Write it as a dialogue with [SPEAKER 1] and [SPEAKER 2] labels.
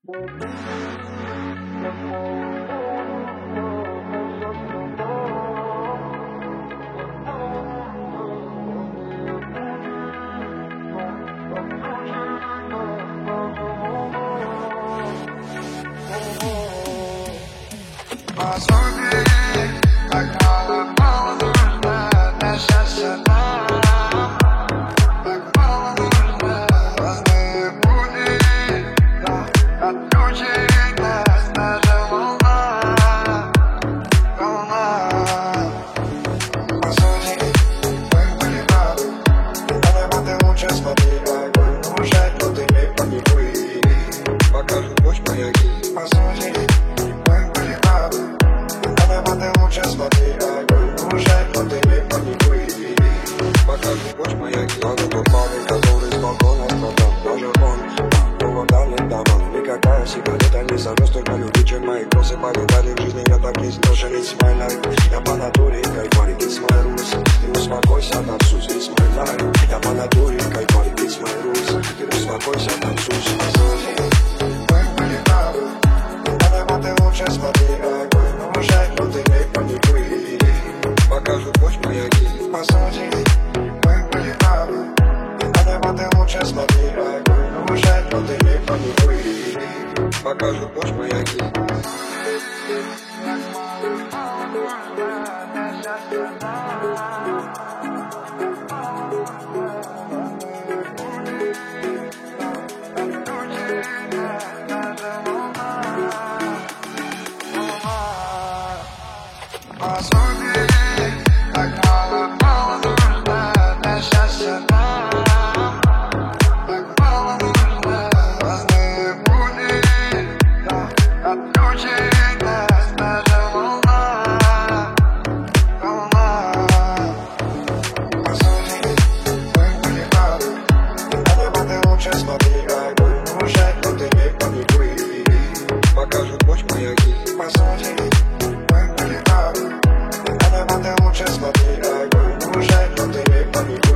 [SPEAKER 1] Так мало нужно для счастья нам. Так мало нужно разные пути. Отключит нас даже волна. По сути, мы были правы. На небо ты лучше смотри, огонь уже, но ты не паникуй. Покажут путь маяки. По сути, мы были правы. На небо ты лучше смотри, огонь уже, но ты не паникуй. Покажут путь маяки. Надо тот парень, который с балкона страдал. Даже он, поводальный даман. Никакая сигарета не сорвет столько любви, чем мои косы повидали в жизни. Я так не сдошен, it's my life. Я по натуре кайфарик, it's my rules. Ты успокойся, танцуй, it's my life. Я по натуре кайфарик, it's my rules. Ты успокойся, танцуй. Мы были правы. На небо ты лучше смотри, огонь уже, но ты не паникуй. Покажут путь маяки. По сути, мы были правы. На небо ты лучше смотри, огонь уже, но ты не паникуй. Покажут путь маяки. По сути, так мало нужно для счастья нам. Так мало нужно разные пути. Отключит нас даже волна. По сути, мы были правы. На небо ты лучше смотри, огонь уже, но ты не паникуй. Покажут путь маяки. По сути, мы были правы. На небо ты лучше смотри, огонь уже, но ты не паникуй.